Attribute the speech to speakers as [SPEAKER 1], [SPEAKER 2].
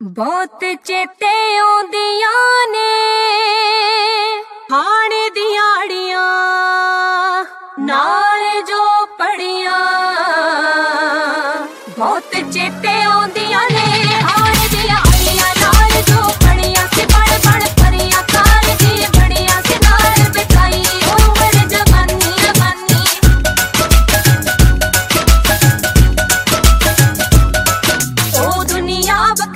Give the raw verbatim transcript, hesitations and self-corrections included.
[SPEAKER 1] बहुत चेते आउंदियां ने हाणे दियाड़ियां नाल जो पड़ियां।